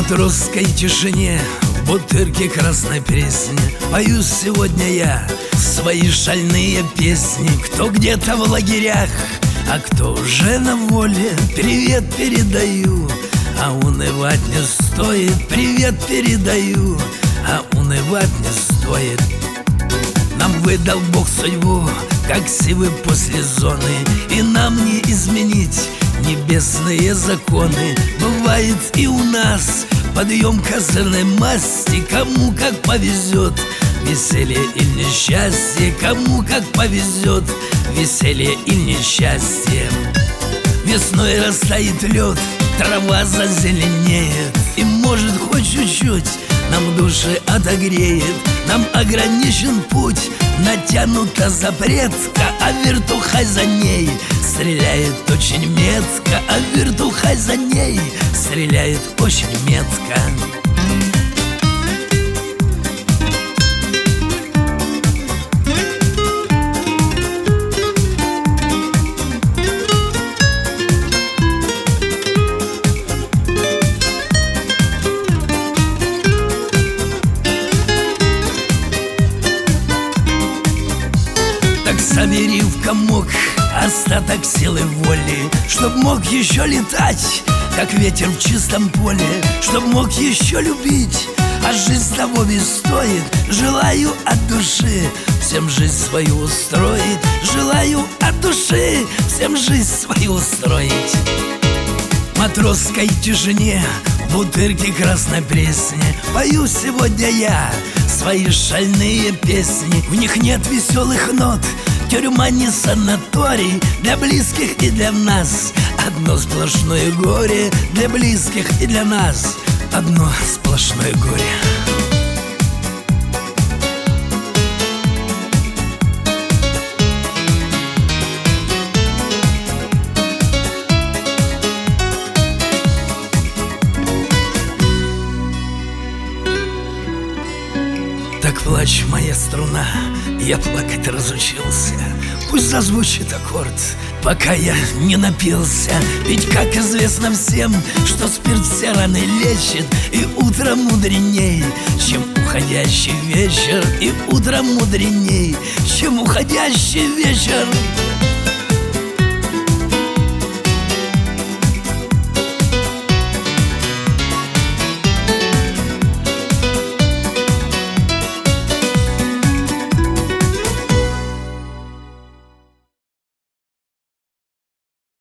матросской тишине, в бутырке красной пресни пою сегодня я свои шальные песни. Кто где-то в лагерях, а кто уже на воле, привет передаю, а унывать не стоит. Привет передаю, а унывать не стоит. Нам выдал Бог судьбу, как сивы после зоны, и нам не изменить небесные законы. Бывает и у нас подъем козырной масти, кому как повезет, веселье или несчастье, кому как повезет, веселье или несчастье. Весной растает лед, трава зазеленеет, и может хоть чуть-чуть нам души отогреет. Нам ограничен путь, натянута запретка, а вертухай за ней стреляет очень метко, а вертухай за ней стреляет очень метко. Собери в комок остаток силы воли, чтоб мог еще летать, как ветер в чистом поле, чтоб мог еще любить, а жизнь того ведь стоит. Желаю от души всем жизнь свою устроить, желаю от души всем жизнь свою устроить. В матросской тишине, в бутырке красной пресни пою сегодня я свои шальные песни. В них нет веселых нот, тюрьма не санаторий, для близких и для нас одно сплошное горе. Для близких и для нас одно сплошное горе. Так плачь, моя струна, я плакать разучился. Пусть зазвучит аккорд, пока я не напился. Ведь, как известно всем, что спирт все раны лечит, и утро мудреней, чем уходящий вечер, и утро мудреней, чем уходящий вечер.